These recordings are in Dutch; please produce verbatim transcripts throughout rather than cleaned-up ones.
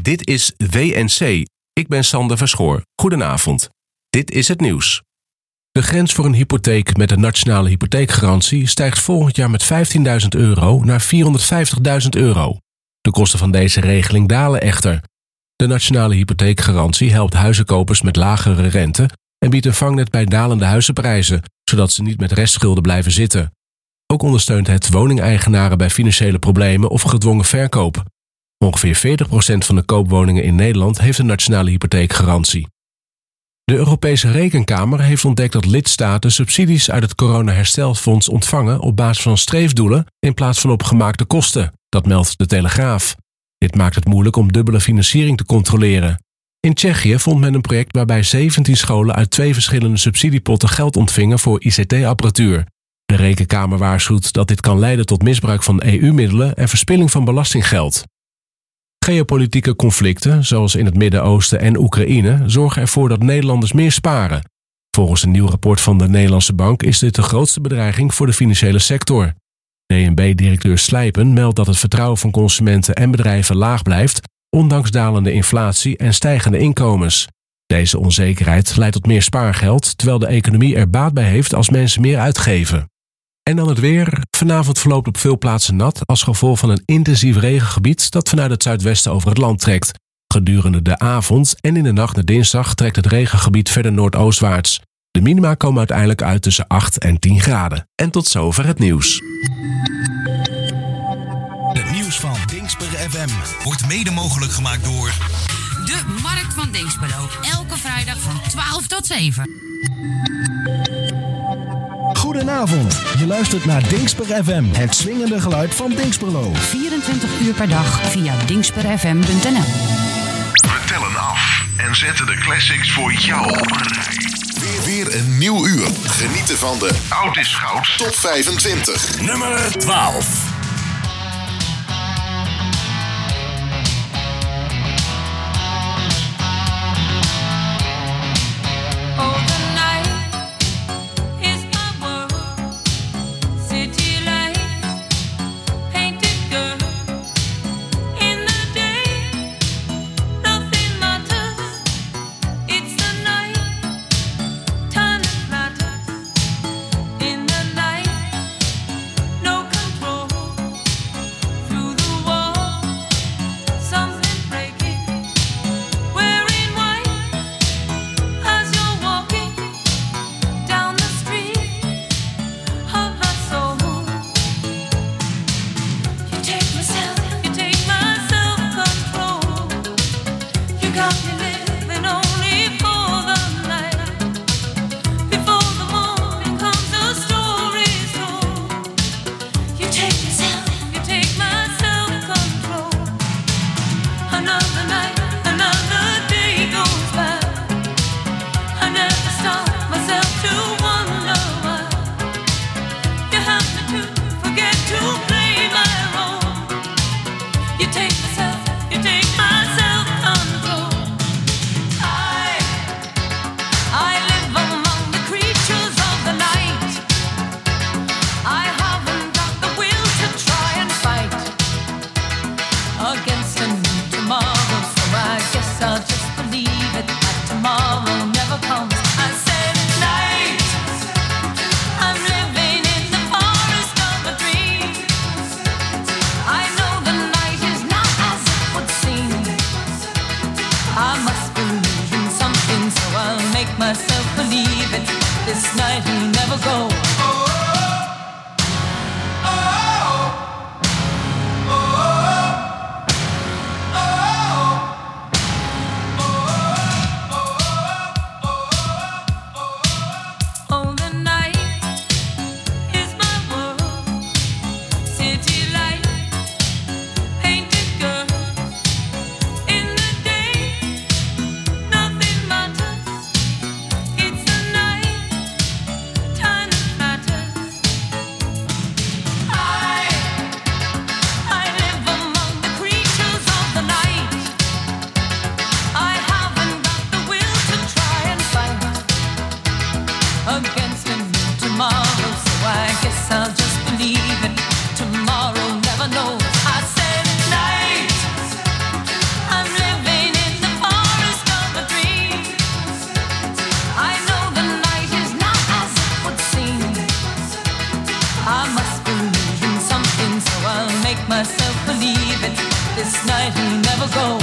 Dit is W N C. Ik ben Sander Verschoor. Goedenavond. Dit is het nieuws. De grens voor een hypotheek met een nationale hypotheekgarantie stijgt volgend jaar met vijftienduizend euro naar vierhonderdvijftigduizend euro. De kosten van deze regeling dalen echter. De nationale hypotheekgarantie helpt huizenkopers met lagere rente en biedt een vangnet bij dalende huizenprijzen, zodat ze niet met restschulden blijven zitten. Ook ondersteunt het woningeigenaren bij financiële problemen of gedwongen verkoop. Ongeveer veertig procent van de koopwoningen in Nederland heeft een nationale hypotheekgarantie. De Europese Rekenkamer heeft ontdekt dat lidstaten subsidies uit het coronaherstelfonds ontvangen op basis van streefdoelen in plaats van op gemaakte kosten. Dat meldt de Telegraaf. Dit maakt het moeilijk om dubbele financiering te controleren. In Tsjechië vond men een project waarbij zeventien scholen uit twee verschillende subsidiepotten geld ontvingen voor I C T-apparatuur. De Rekenkamer waarschuwt dat dit kan leiden tot misbruik van E U-middelen en verspilling van belastinggeld. Geopolitieke conflicten, zoals in het Midden-Oosten en Oekraïne, zorgen ervoor dat Nederlanders meer sparen. Volgens een nieuw rapport van de Nederlandse Bank is dit de grootste bedreiging voor de financiële sector. D N B-directeur Slijpen meldt dat het vertrouwen van consumenten en bedrijven laag blijft, ondanks dalende inflatie en stijgende inkomens. Deze onzekerheid leidt tot meer spaargeld, terwijl de economie er baat bij heeft als mensen meer uitgeven. En dan het weer. Vanavond verloopt op veel plaatsen nat als gevolg van een intensief regengebied dat vanuit het zuidwesten over het land trekt. Gedurende de avond en in de nacht naar dinsdag trekt het regengebied verder noordoostwaarts. De minima komen uiteindelijk uit tussen acht en tien graden. En tot zover het nieuws. Het nieuws van Dingsper F M wordt mede mogelijk gemaakt door de Markt van Dinxperlo. Elke vrijdag van twaalf tot zeven. Goedenavond, je luistert naar Dingsper F M, het swingende geluid van Dinxperlo. vierentwintig uur per dag via dingsper f m punt n l. We tellen af en zetten de classics voor jou op een rij. Weer, weer een nieuw uur. Genieten van de Oud is Goud Top vijfentwintig. nummer twaalf. miles gone.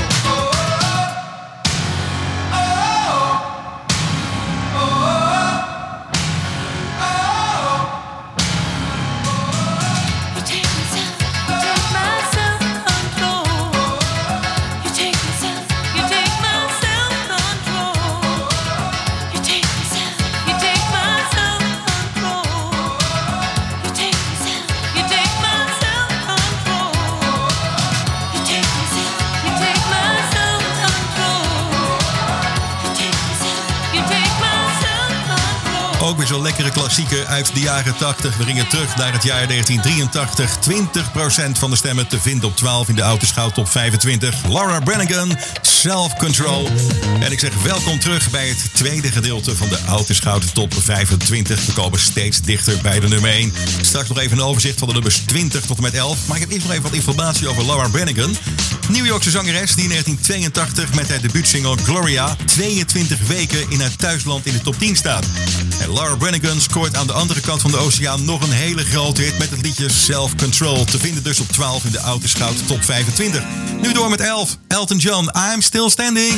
Ook weer zo'n lekkere klassieker uit de jaren tachtig. We gingen terug naar het jaar negentien drieëntachtig. twintig procent van de stemmen te vinden op twaalf in de Autoscout Top vijfentwintig. Laura Branigan, Self Control. En ik zeg welkom terug bij het tweede gedeelte van de Autoscout Top vijfentwintig. We komen steeds dichter bij de nummer één. Straks nog even een overzicht van de nummers twintig tot en met elf. Maar ik heb eerst nog even wat informatie over Laura Branigan. New Yorkse zangeres die in negentien tweeëntachtig met haar debuutsingle Gloria tweeëntwintig weken in haar thuisland in de top tien staat. En Laura Branigan scoort aan de andere kant van de oceaan nog een hele grote hit met het liedje Self Control. Te vinden dus op twaalf in de Autoscout Top vijfentwintig. Nu door met elf. Elton John, I'm Still Standing.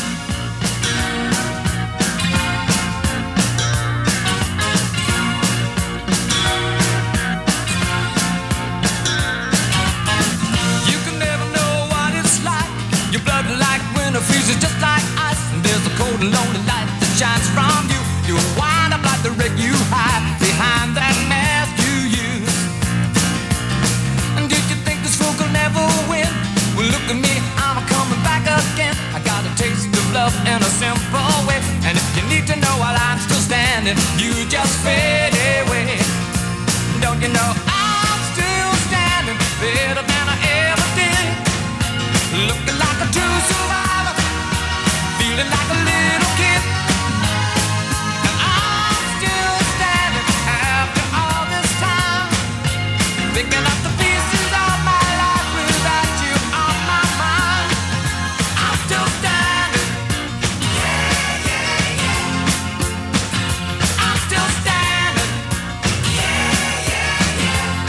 Freezes just like ice, and there's a cold and lonely light that shines from you. You wind up like the wreck you hide behind that mask you use. And did you think this fool could never win? Well, look at me, I'm coming back again. I got a taste of love in a simple way. And if you need to know while I'm still standing, you just fade away. Don't you know I'm still standing better than I ever did? Looking like a true survivor, feeling like a little kid. And I'm still standing after all this time, picking up the pieces of my life without you on my mind. I'm still standing. Yeah, yeah, yeah. I'm still standing. Yeah, yeah,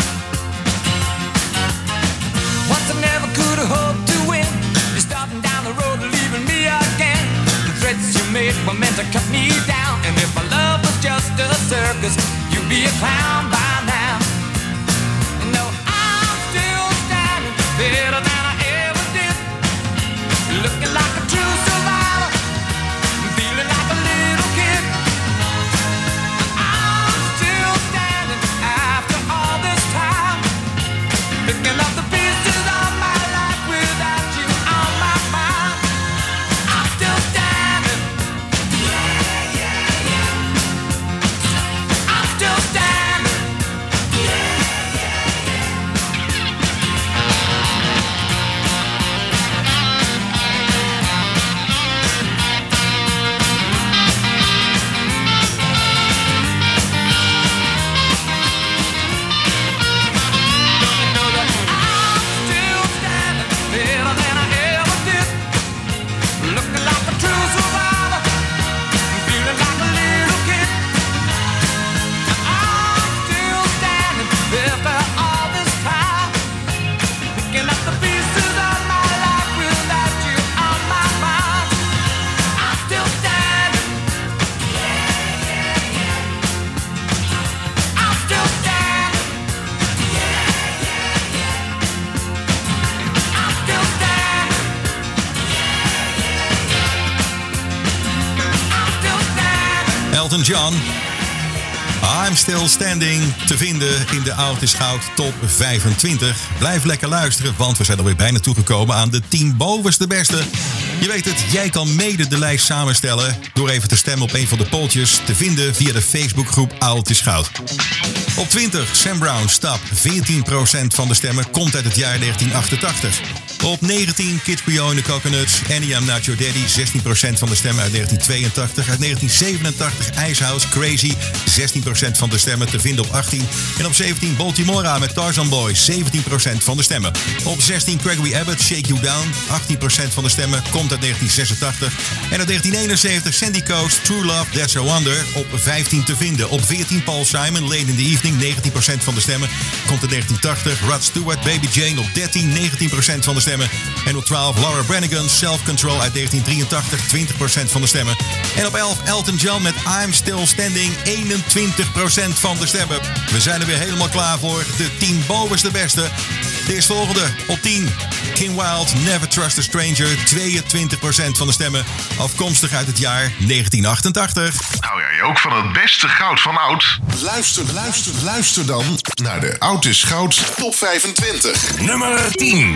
yeah. Once I never could have hoped to win. You're starting down the road, leaving me again. The threats you made were meant to cut me down. And if my love was just a circus, you'd be a clown by now. No, I'm still standing better than I ever did. Looking like a true survivor, feeling like a little kid. I'm still standing after all this time, picking up the pieces of my life without you on my mind. I'm still standing. Yeah, yeah, yeah. I'm still standing. Yeah, yeah, yeah. Elton John, I'm Still Standing, te vinden in de Autoscout Top vijfentwintig. Blijf lekker luisteren, want we zijn alweer bijna toegekomen aan de tien bovenste beste. Je weet het, jij kan mede de lijst samenstellen door even te stemmen op een van de polltjes, te vinden via de Facebookgroep Autoscout. Op twintig, Sam Brown, Stap. veertien procent van de stemmen komt uit het jaar negentien achtentachtig. Op negentien, Kid Creole in the Coconuts. Annie, I'm Not Your Daddy. zestien procent van de stemmen uit negentien tweeëntachtig. Uit negentien zevenentachtig, Icehouse, Crazy. zestien procent van de stemmen te vinden op achttien. En op zeventien, Baltimora met Tarzan Boy. zeventien procent van de stemmen. Op zestien, Gregory Abbott, Shake You Down. achttien procent van de stemmen komt uit negentien zesentachtig. En uit negentien eenenzeventig, Sandy Coast, True Love, That's a Wonder. Op vijftien te vinden. Op veertien, Paul Simon, Late in the Evening. negentien procent van de stemmen komt uit negentien tachtig. Rod Stewart, Baby Jane op dertien. negentien procent van de stemmen stemmen. En op twaalf Laura Branigan, Self Control uit negentien drieëntachtig, twintig procent van de stemmen. En op elf Elton John met I'm Still Standing, eenentwintig procent van de stemmen. We zijn er weer helemaal klaar voor. De tien bovenste beste. De eerstvolgende op tien. Kim Wilde, Never Trust a Stranger, tweeëntwintig procent van de stemmen. Afkomstig uit het jaar negentien achtentachtig. Hou jij ook van het beste goud van oud? Luister, luister, luister dan naar de Oud is Goud Top vijfentwintig. Nummer tien.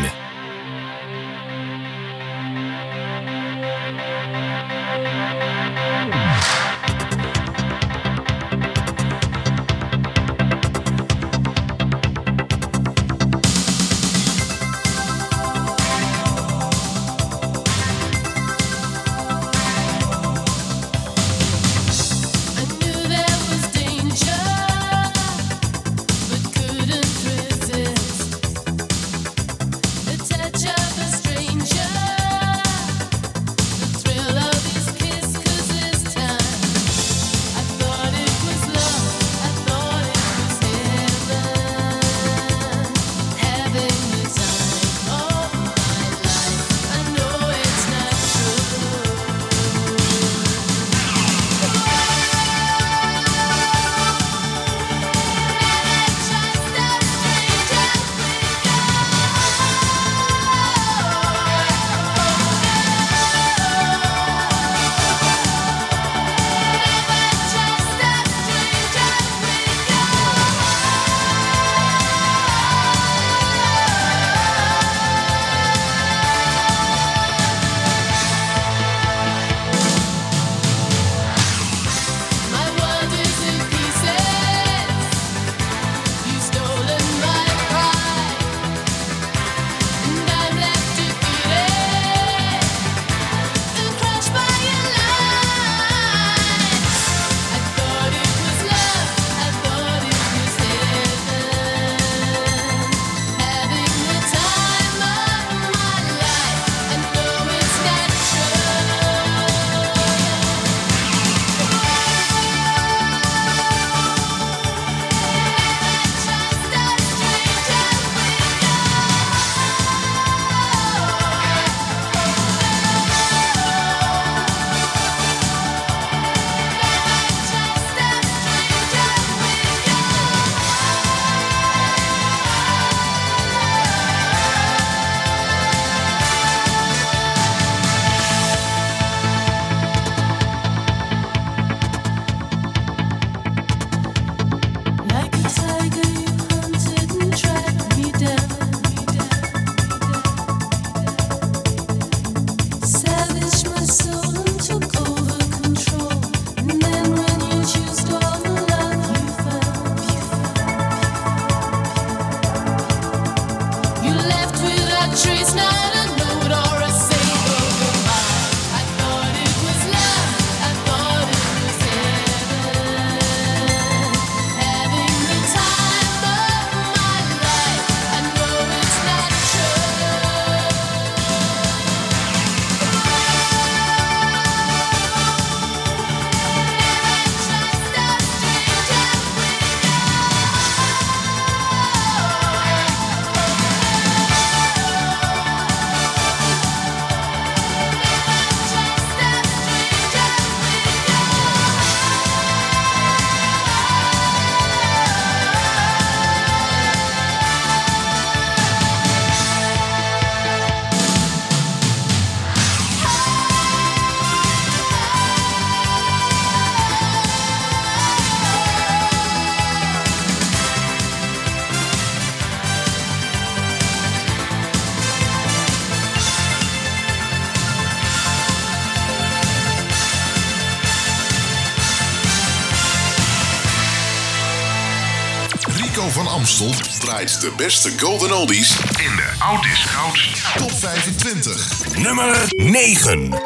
van Amstel draait de beste golden oldies in de Oud is Goud Top vijfentwintig. Nummer negen.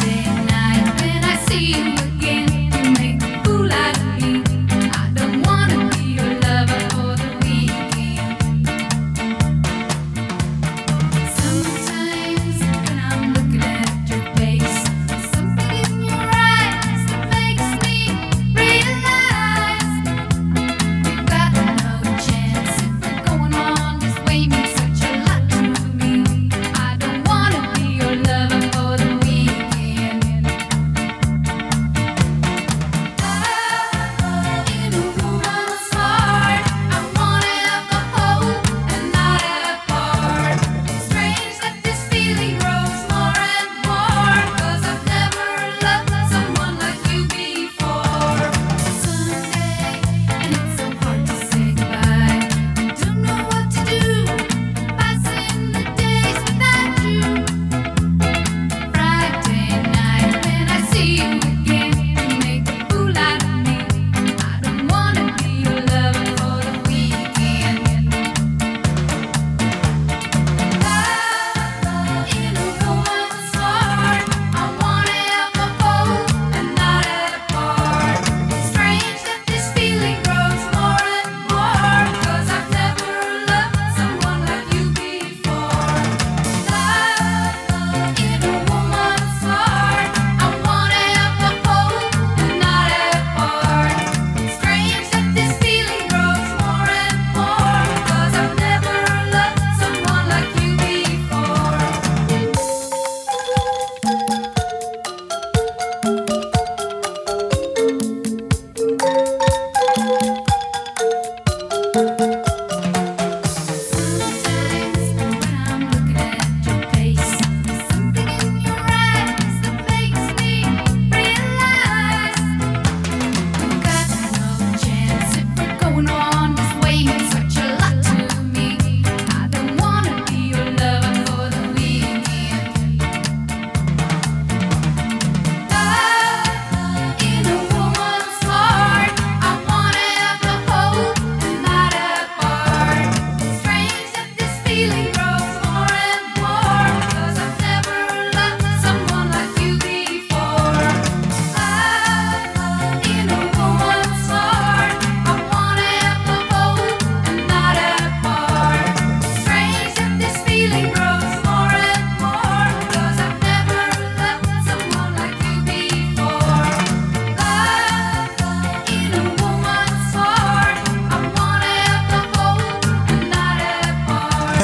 Wanna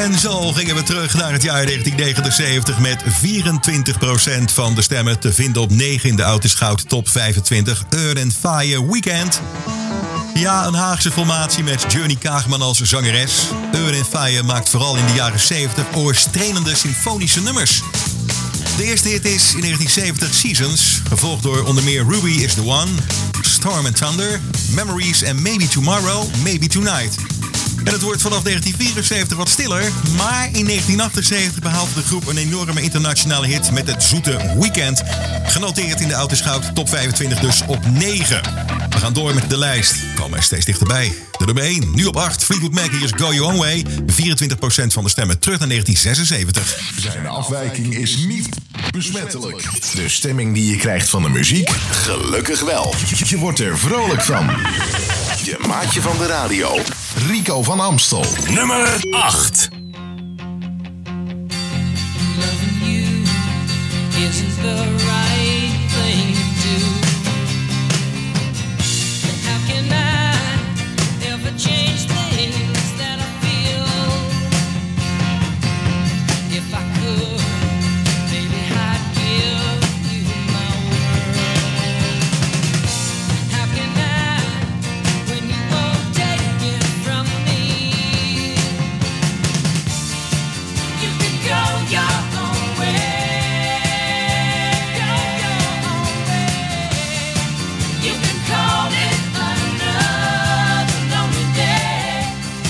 En zo gingen we terug naar het jaar negentien negenenzeventig met vierentwintig procent van de stemmen te vinden op negen in de Oud is Goud Top vijfentwintig. Earth and Fire Weekend. Ja, een Haagse formatie met Journey Kaagman als zangeres. Earth and Fire maakt vooral in de jaren zeventig oorstrelende symfonische nummers. De eerste hit is in negentien zeventig Seasons, gevolgd door onder meer Ruby is the One, Storm and Thunder, Memories en Maybe Tomorrow, Maybe Tonight. En het wordt vanaf negentien vierenzeventig wat stiller, maar in negentien achtenzeventig behaalde de groep een enorme internationale hit met het zoete Weekend. Genoteerd in de Oud is Goud Top vijfentwintig, dus op negen. We gaan door met de lijst. Komen er steeds dichterbij. De nummer één, nu op acht. Fleetwood Mac, hier is Go Your Own Way. vierentwintig procent van de stemmen terug naar negentien zesenzeventig. Zijn afwijking is niet besmettelijk. De stemming die je krijgt van de muziek, gelukkig wel. Je wordt er vrolijk van. Je maatje van de radio, Rico van Amstel. Nummer acht. Loving you isn't the right thing to do. How can I ever change things that I feel? If I could, maybe I'd give you my word. How can I, when you won't take it from me? You can go your own way. Go your own way. You can call it another lonely day.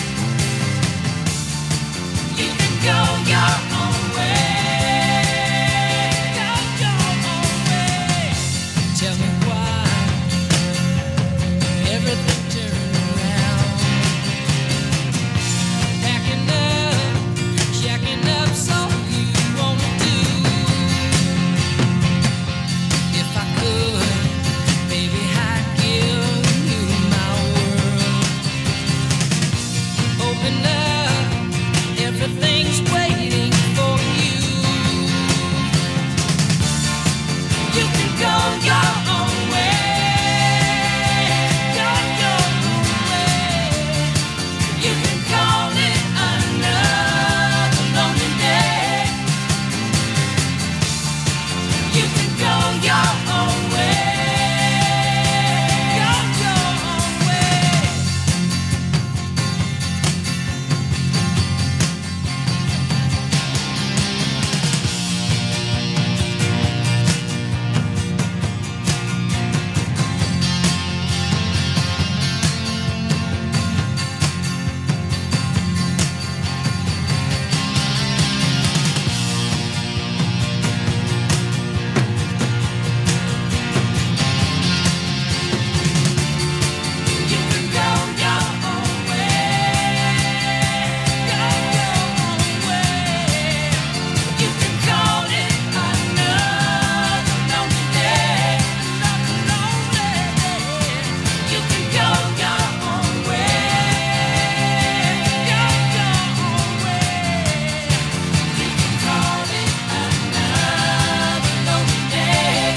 You can go your own way. Go your own way. Tell me why everything turned around. Packing up, jacking up, so you wanna do. If I could, baby, I'd give you my world. Open up, everything's waiting for you. You can go your own way. Go your own way. You can call it another lonely day. You can go your own way. Go your own way. You can go your own way. Go your own way. You can call it another lonely day. Another lonely day. You can go your own way. Go your own way. You can call it another lonely day.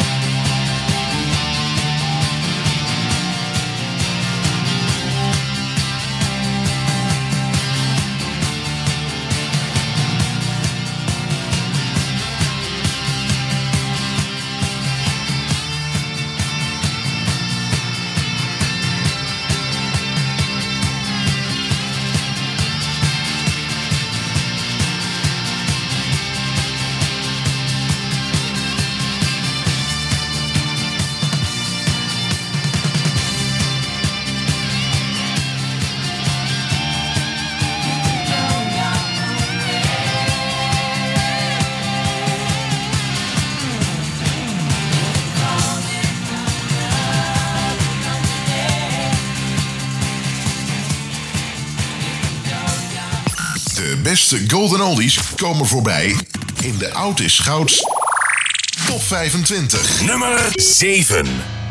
De beste golden oldies komen voorbij in de Oud is Goud Top vijfentwintig. Nummer zeven.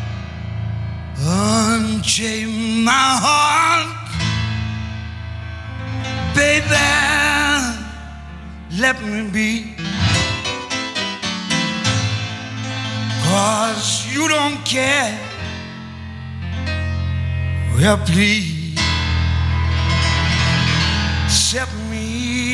Unchain my heart, baby, let me be. 'Cause you don't care. Well, please set me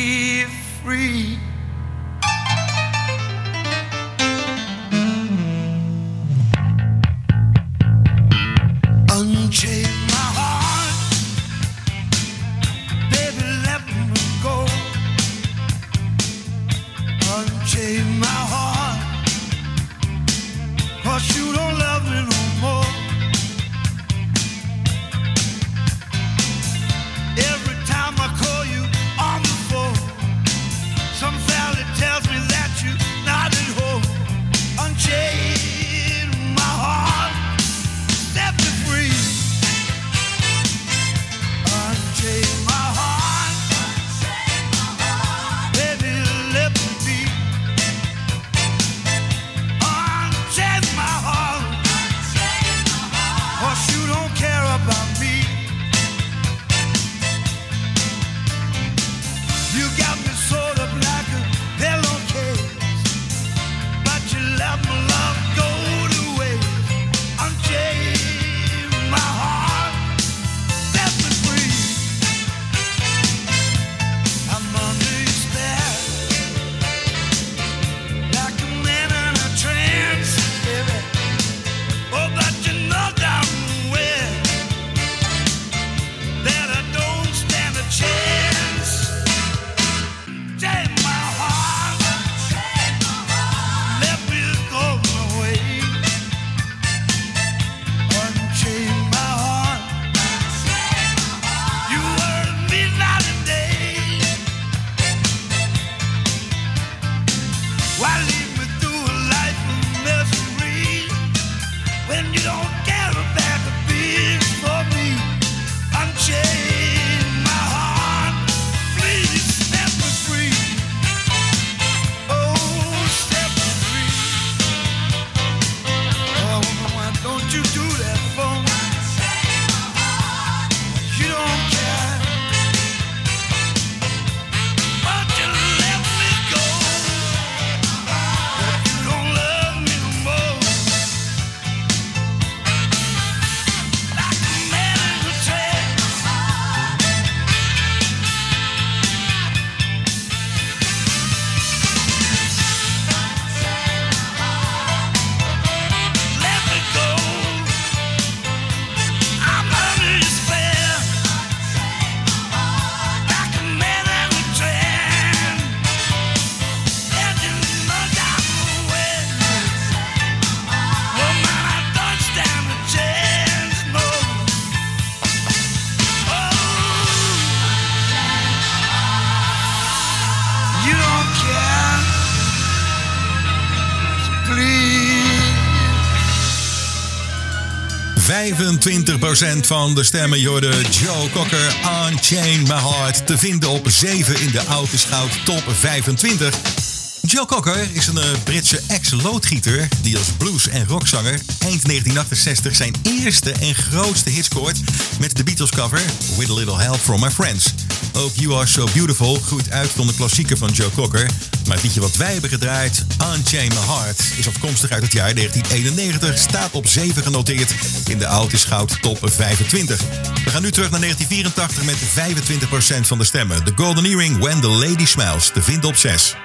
vijfentwintig procent van de stemmen. Je hoorde Joe Cocker, Unchain My Heart. Te vinden op zeven in de Oud is Goud Top vijfentwintig. Joe Cocker is een uh, Britse ex-loodgieter die als blues- en rockzanger eind negentien achtenzestig zijn eerste en grootste hit scoort met de Beatles cover With a Little Help From My Friends. Ook You Are So Beautiful groeit uit tot een klassieker van Joe Cocker. Maar het liedje wat wij hebben gedraaid, Unchain My Heart, is afkomstig uit het jaar negentien eenennegentig, staat op zeven genoteerd in de Oud is Goud Top vijfentwintig. We gaan nu terug naar negentien vierentachtig met vijfentwintig procent van de stemmen. The Golden Earring, When the Lady Smiles, te vinden op zes.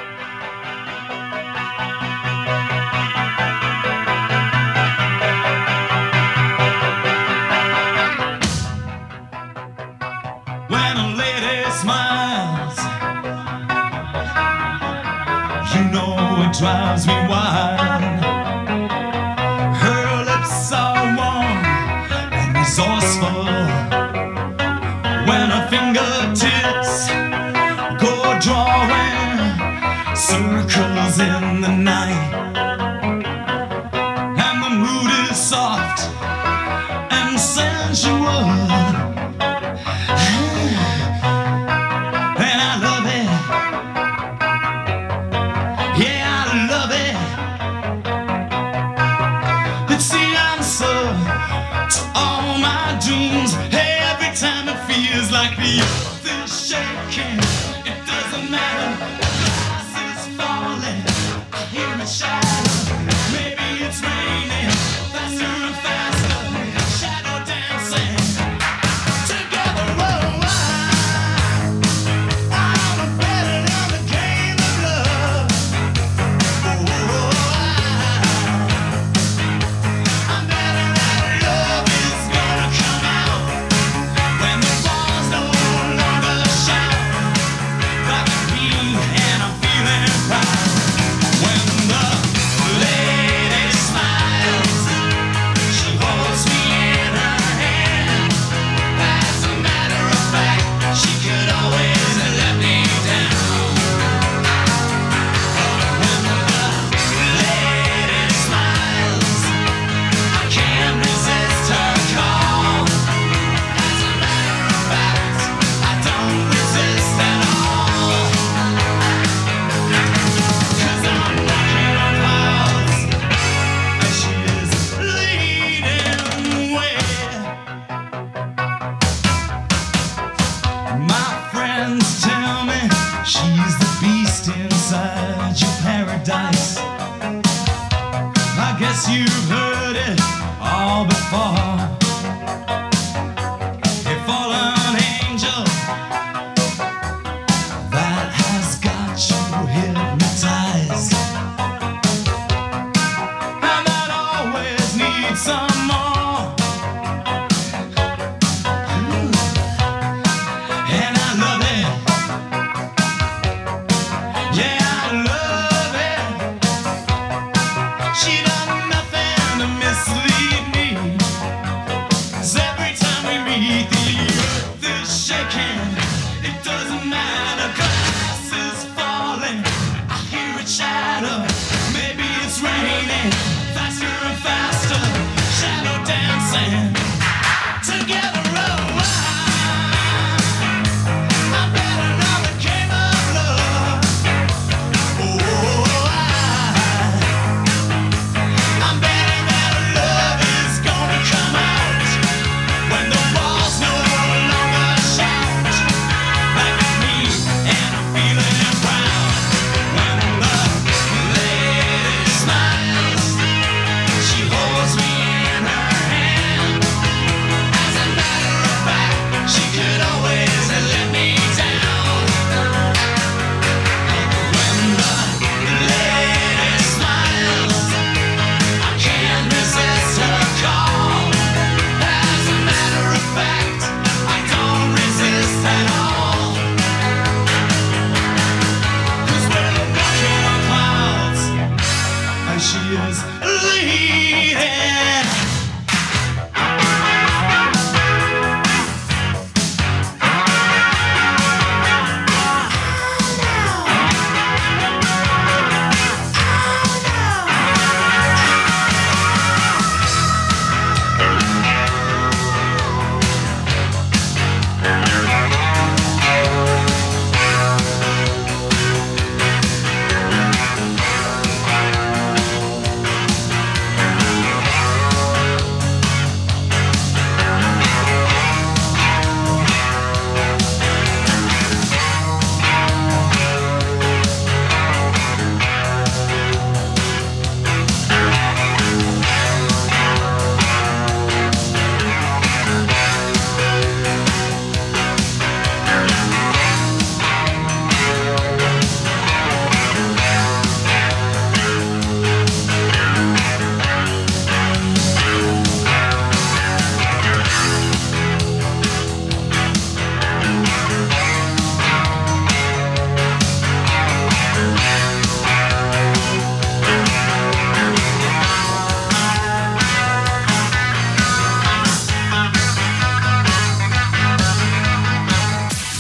Drives me wild. Her lips are warm and resourceful. When her fingertips go drawing circles in the night, and the mood is soft and sensual. And I love it. Yeah. It's the answer to all my dreams. Every time it feels like the earth is shaking, it doesn't matter. The glass is falling, I hear it shatter. Maybe it's raining faster and faster. Shadow dancing together. Oh, I, I'm better than the game of love. Oh, I'm better than love is gonna come out when the ball's no longer shout. Like me and I'm feeling proud. When the lady smiles, she holds me in her hand. As a matter of fact, she could always let me down. When the lady smiles, I can't resist her call. As a matter of fact, I don't resist at all. 'Cause I'm walking on clouds, and she is leading the way. My friends tell me she's the beast inside your paradise. I guess you've heard it all before. A fallen angel that has got you hypnotized, and that always needs some more. And I love it. Yeah, I love it. She done nothing to mislead me. 'Cause every time we meet, the earth is shaking. It doesn't matter, glass is falling. I hear it shatter. Maybe it's raining faster and faster. Shadow dancing together. Oh, I, I'm better than the game of love. Oh, I, I'm better than love is gonna come out when the walls no longer shout. Like me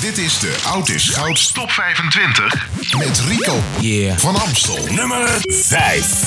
Dit is de Oud is Goud Top vijfentwintig met Rico yeah. van Amstel. Nummer vijf.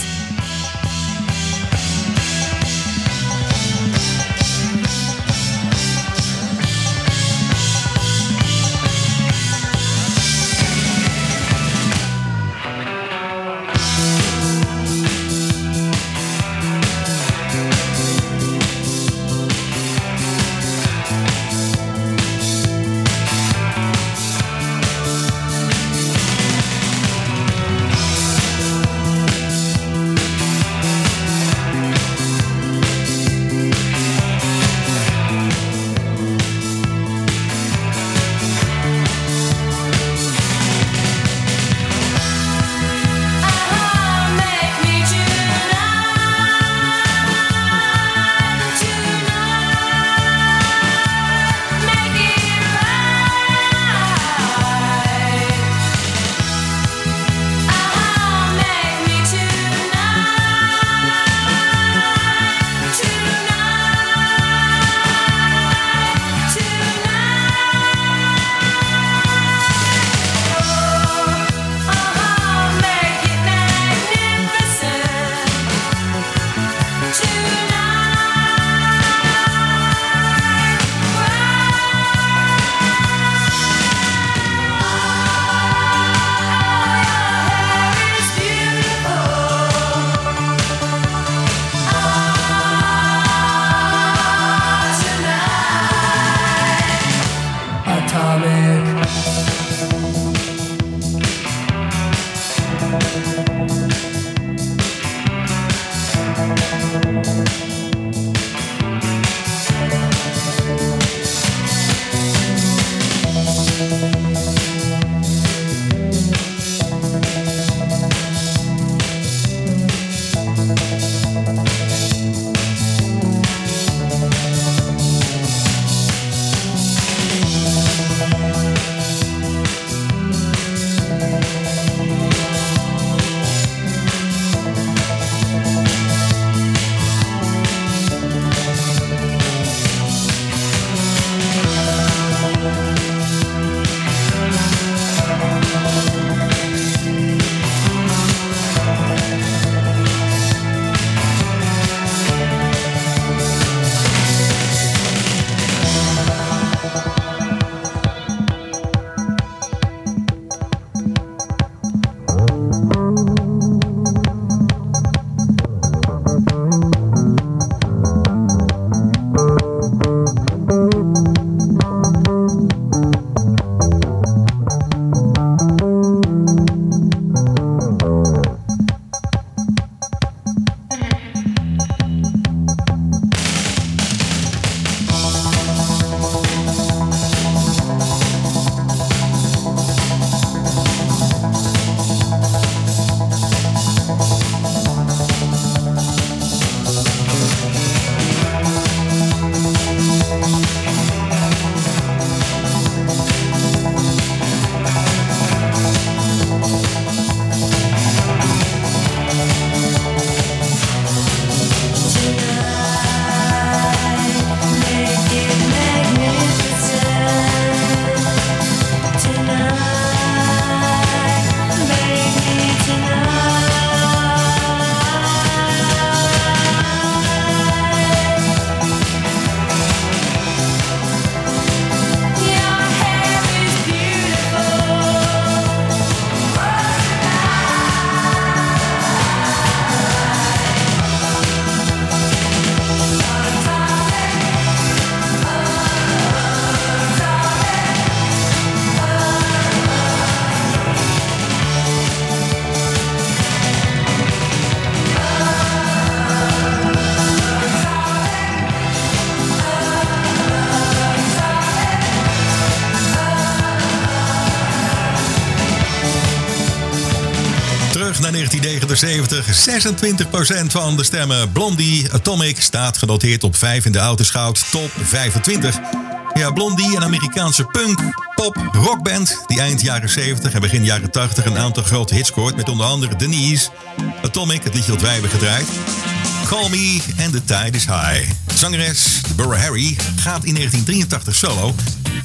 Naar negentien negenenzeventig. zesentwintig procent van de stemmen. Blondie, Atomic, staat genoteerd op vijf in de Oud is Goud Top vijfentwintig. Ja, Blondie, een Amerikaanse punk, pop, rockband die eind jaren zeventig en begin jaren tachtig een aantal grote hits scoort met onder andere Denise, Atomic, het liedje dat wij hebben gedraaid, Call Me and The Tide Is High. Zangeres Deborah Harry gaat in negentien drieëntachtig solo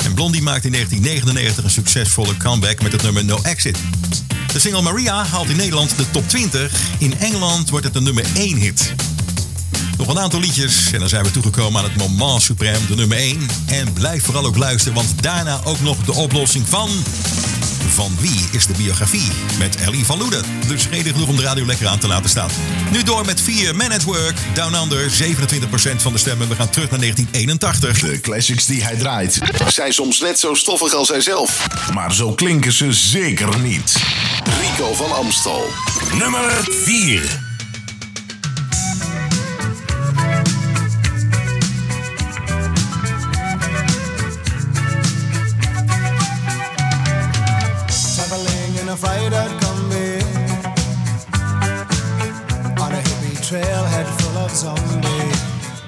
En Blondie maakte in negentien negenennegentig een succesvolle comeback met het nummer No Exit. De single Maria haalt in Nederland de top twintig. In Engeland wordt het een nummer één hit. Nog een aantal liedjes en dan zijn we toegekomen aan het moment suprême, de nummer één. En blijf vooral ook luisteren, want daarna ook nog de oplossing van... Van wie is de biografie? Met Ellie van Loeden. Dus reden genoeg om de radio lekker aan te laten staan. Nu door met vier Man at Work, Down Under, zevenentwintig procent van de stemmen. We gaan terug naar negentien eenentachtig. De classics die hij draait zijn soms net zo stoffig als hij zelf. Maar zo klinken ze zeker niet. Rico van Amstel. Nummer vier. In a fried-out combi on a hippie trailhead full of zombies.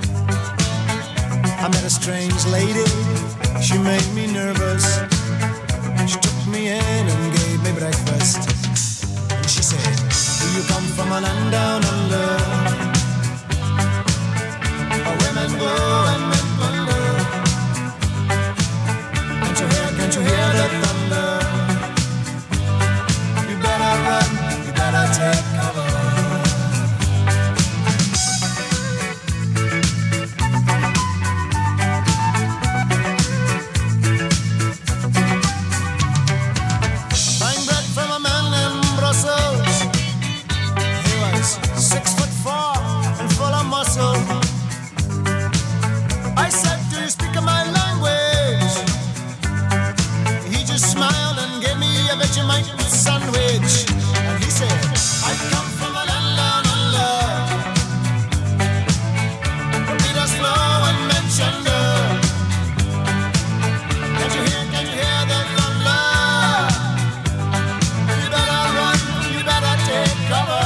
I met a strange lady, she made me nervous. She took me in and gave me breakfast. And she said, do you come from a land down under? Where women go and men wonder. Can't you hear, can't you hear the thunder? Run, you better take cover. Buying bread from a man in Brussels. He was six foot four and full of muscle. I said, do you speak my language? He just smiled and gave me a Vegemite sandwich. And he said, I come from a land down under. Peter's flow and Manchester. Can't you hear, can't you hear the thunder? You better run, you better take cover.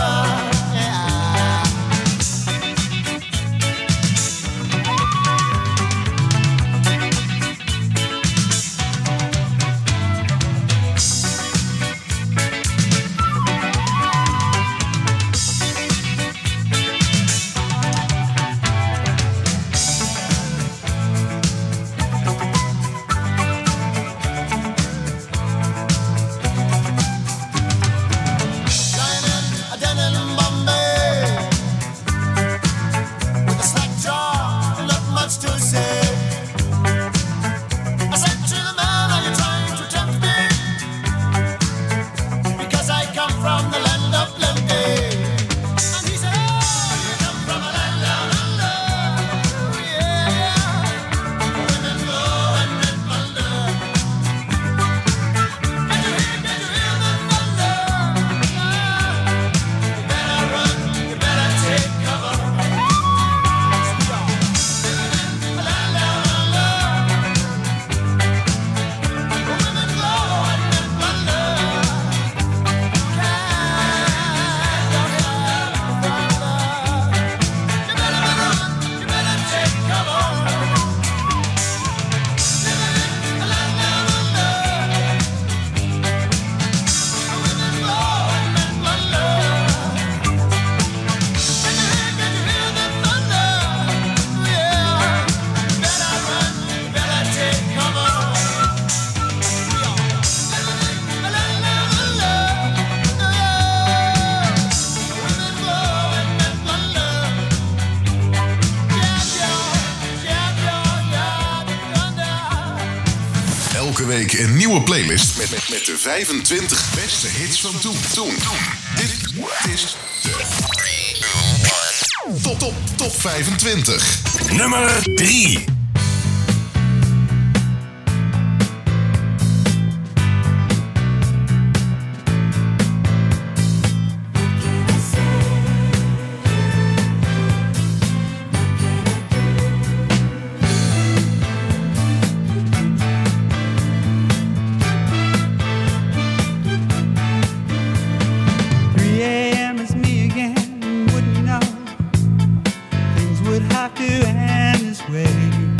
Elke week een nieuwe playlist met, met, met de vijfentwintig beste hits van toen. toen. Dit is de Top Top Top vijfentwintig. Nummer drie. Have to end this way.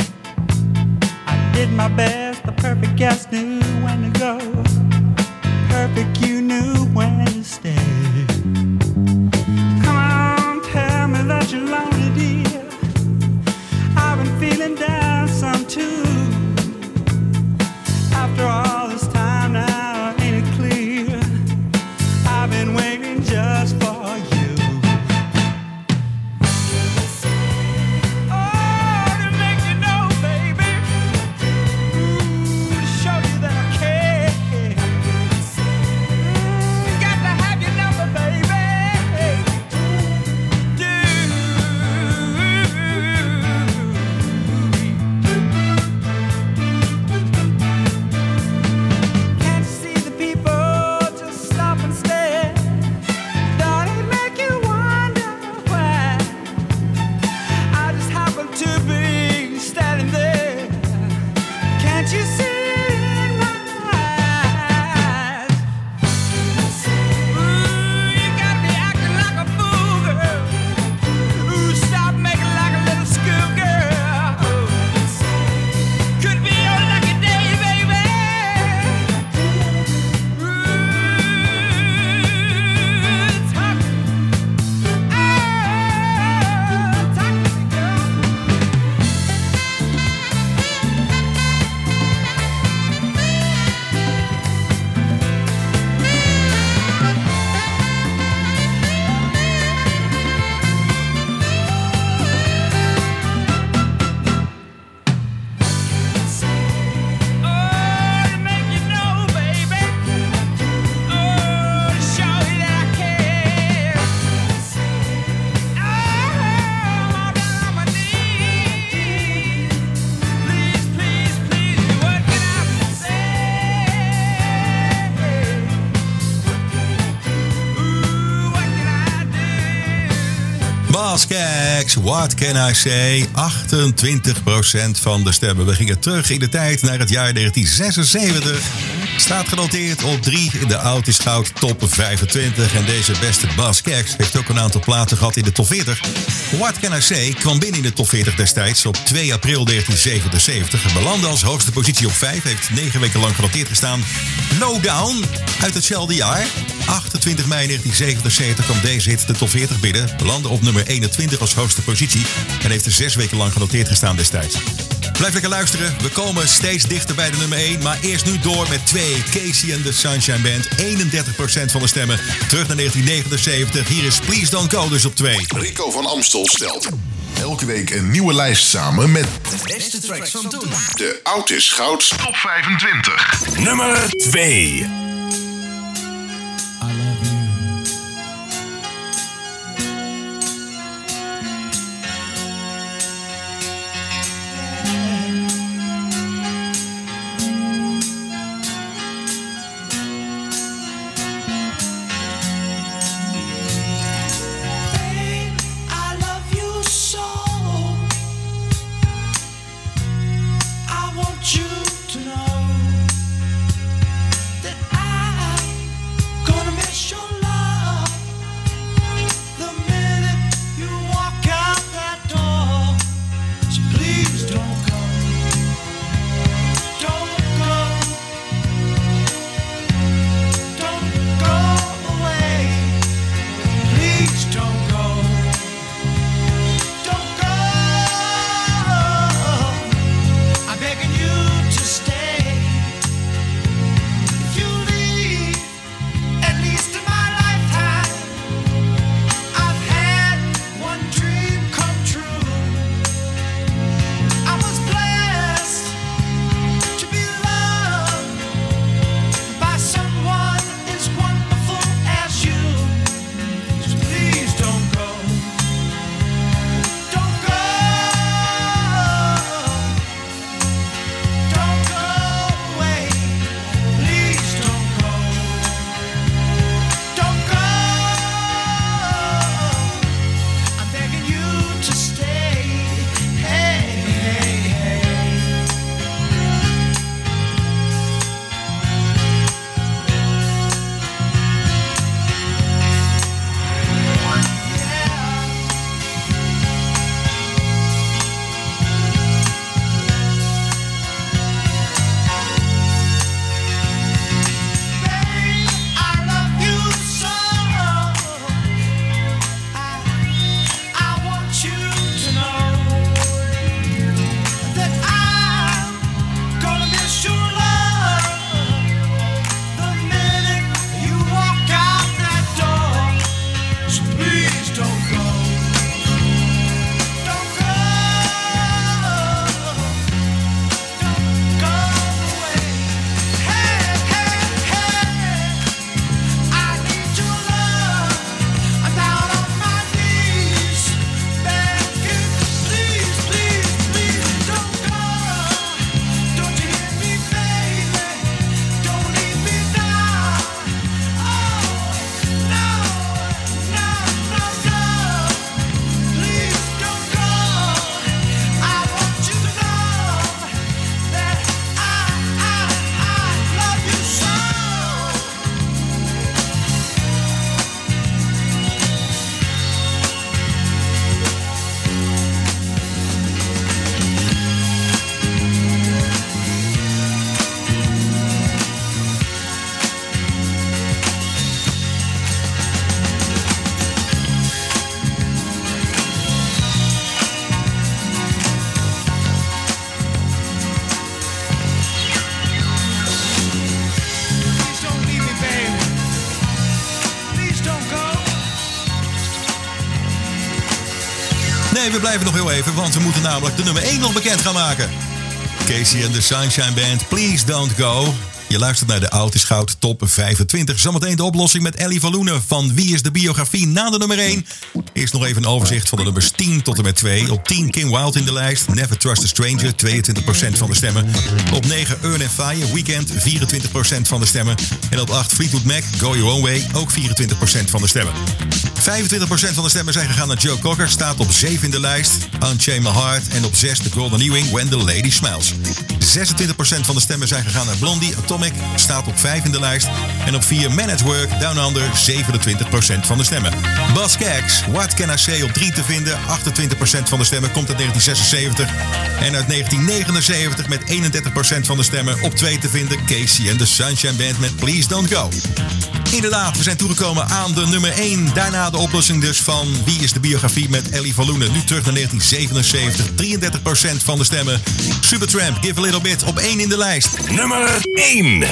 Buzzcocks, What Can I Say? achtentwintig procent van de stemmen. We gingen terug in de tijd naar het jaar negentien zesenzeventig. Staat genoteerd op drie in de Oud is Goud top vijfentwintig. En deze beste Buzzcocks heeft ook een aantal platen gehad in de top veertig. What Can I Say kwam binnen in de top veertig destijds op twee april negentien zevenenzeventig. En belandde als hoogste positie op vijf. Heeft negen weken lang genoteerd gestaan. Low Down uit hetzelfde jaar. achtentwintig mei negentien zevenenzeventig kwam deze hit de top veertig binnen. Belandde op nummer eenentwintig als hoogste positie. En heeft er zes weken lang genoteerd gestaan destijds. Blijf lekker luisteren. We komen steeds dichter bij de nummer één. Maar eerst nu door met twee. Casey and the Sunshine Band. eenendertig procent van de stemmen. Terug naar negentien negenenzeventig. Hier is Please Don't Go dus op twee. Rico van Amstel stelt elke week een nieuwe lijst samen met De beste tracks van toen. de Oud is Goud top vijfentwintig. Nummer twee. Nee, we blijven nog heel even, want we moeten namelijk de nummer één nog bekend gaan maken. Casey and the Sunshine Band, Please Don't Go. Je luistert naar de Oud is Goud Top vijfentwintig. Zometeen de oplossing met Ellie van Loenen van Wie is de biografie na de nummer één. Eerst nog even een overzicht van de nummers tien tot en met twee. Op tien Kim Wilde in de lijst. Never Trust a Stranger, tweeëntwintig procent van de stemmen. Op negen Earn and Fire, Weekend, vierentwintig procent van de stemmen. En op acht Fleetwood Mac, Go Your Own Way, ook vierentwintig procent van de stemmen. vijfentwintig procent van de stemmen zijn gegaan naar Joe Cocker, staat op zeven in de lijst. Unchain My Heart en op zes The Golden Ewing, When the Lady Smiles. zesentwintig procent van de stemmen zijn gegaan naar Blondie, Atomic, staat op vijf in de lijst. En op vier Man at Work, Down Under, zevenentwintig procent van de stemmen. Bas Skaggs, What Can I Say op drie te vinden, achtentwintig procent van de stemmen, komt uit negentien zesenzeventig. En uit negentien negenenzeventig met eenendertig procent van de stemmen op twee te vinden, Casey and the Sunshine Band met Please Don't Go. Inderdaad, we zijn toegekomen aan de nummer één. Daarna de oplossing dus van Wie is de biografie met Ellie van Loenen. Nu terug naar negentien zevenenzeventig, drieëndertig procent van de stemmen. Supertramp, Give a Little Bit, op één in de lijst. Nummer één.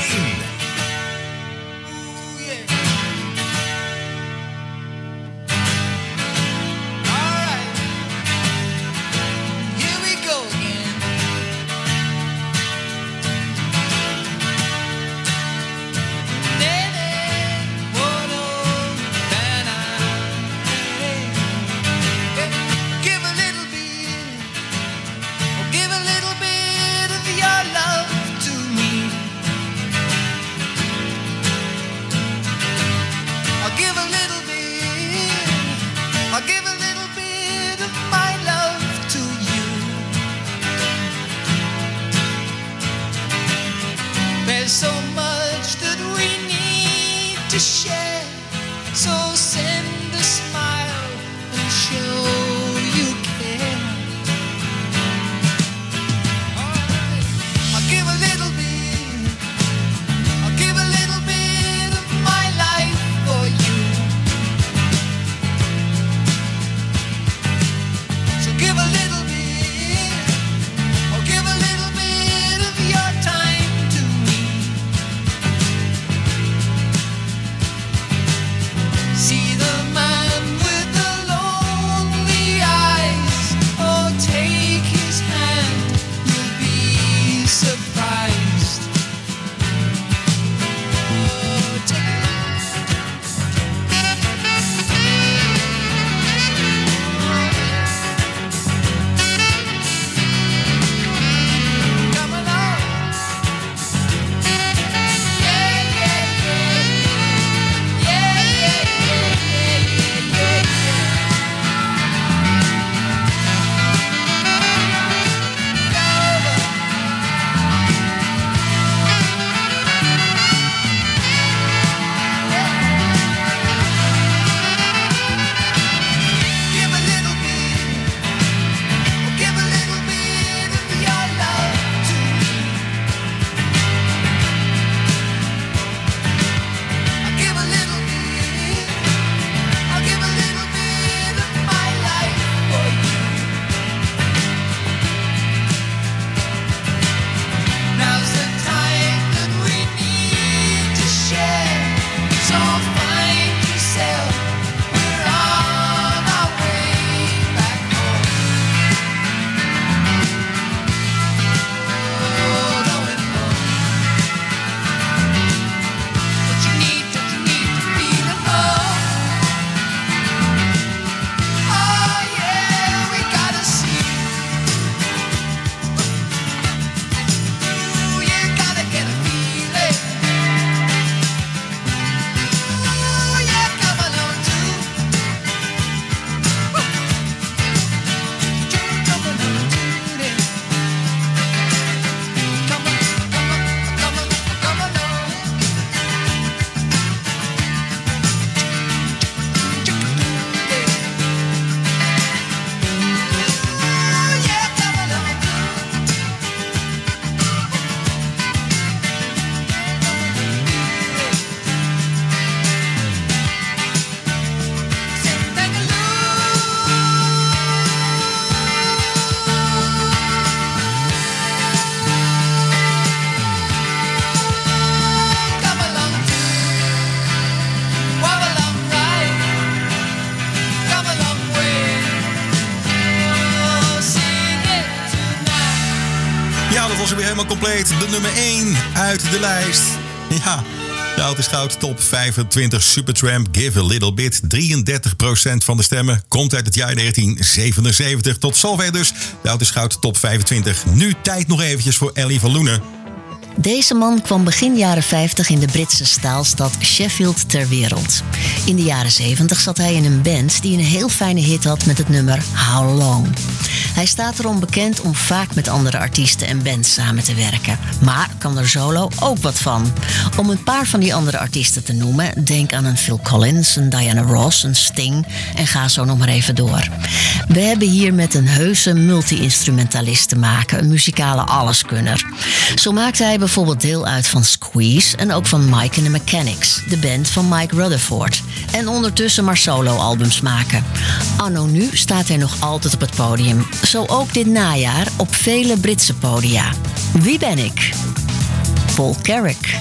er weer helemaal compleet. De nummer één uit de lijst. Ja, de Oud is Goud top vijfentwintig Supertramp Give a Little Bit. drieëndertig procent van de stemmen komt uit het jaar negentien zevenenzeventig. Tot zover dus de Oud is Goud top vijfentwintig. Nu tijd nog eventjes voor Ellie van Loenen. Deze man kwam begin jaren vijftig in de Britse staalstad Sheffield ter wereld. In de jaren zeventig zat hij in een band die een heel fijne hit had met het nummer How Long. Hij staat erom bekend om vaak met andere artiesten en bands samen te werken. Maar kan er solo ook wat van. Om een paar van die andere artiesten te noemen, denk aan een Phil Collins, een Diana Ross, een Sting en ga zo nog maar even door. We hebben hier met een heuse multi-instrumentalist te maken, een muzikale alleskunner. Zo maakte hij bijvoorbeeld deel uit van Squeeze en ook van Mike and the Mechanics, de band van Mike Rutherford. En ondertussen maar solo-albums maken. Anno nu staat hij nog altijd op het podium. Zo ook dit najaar op vele Britse podia. Wie ben ik? Paul Carrack.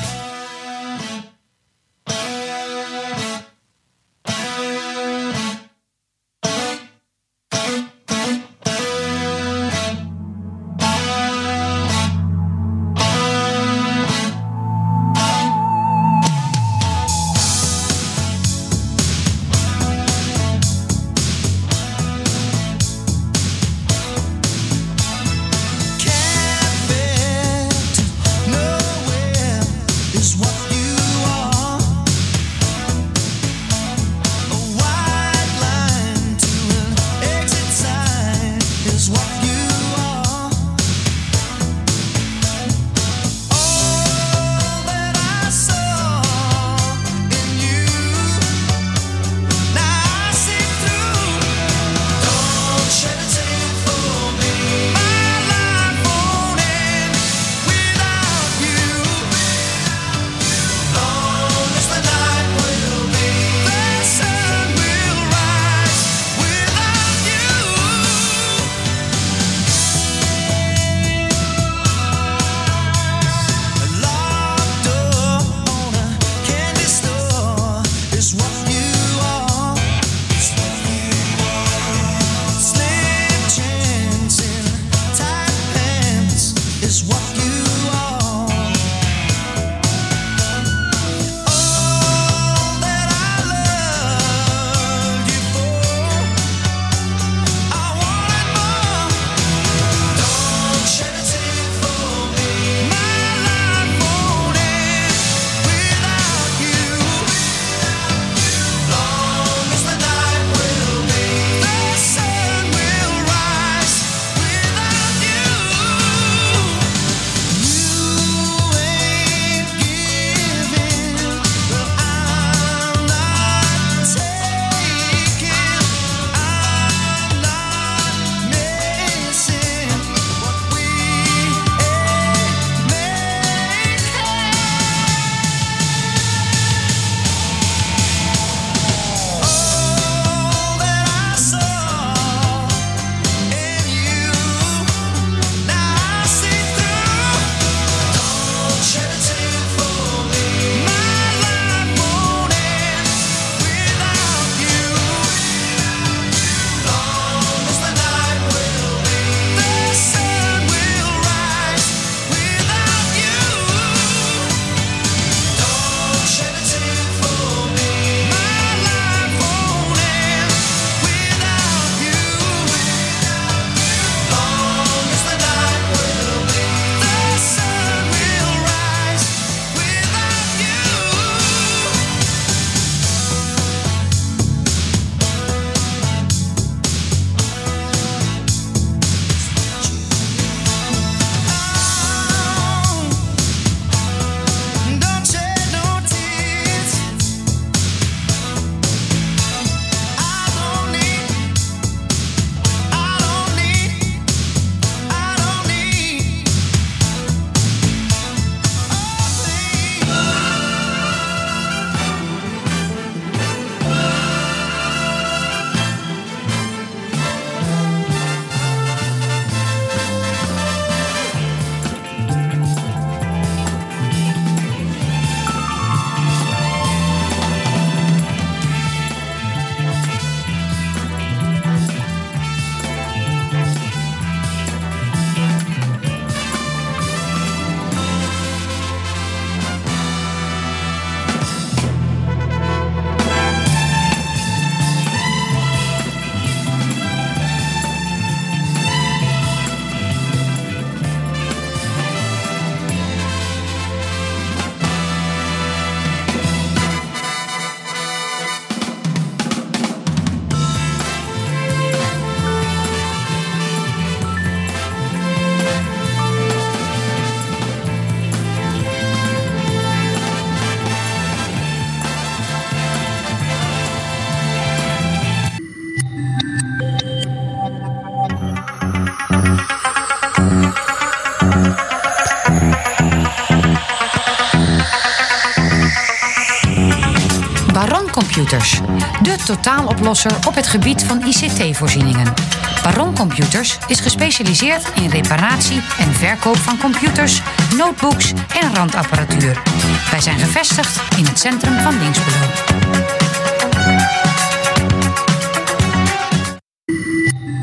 Baron Computers, de totaaloplosser op het gebied van I C T-voorzieningen. Baron Computers is gespecialiseerd in reparatie en verkoop van computers, notebooks en randapparatuur. Wij zijn gevestigd in het centrum van Dinxperlo.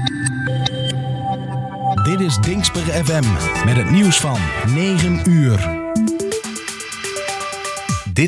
Dit is Dinxper F M met het nieuws van negen uur.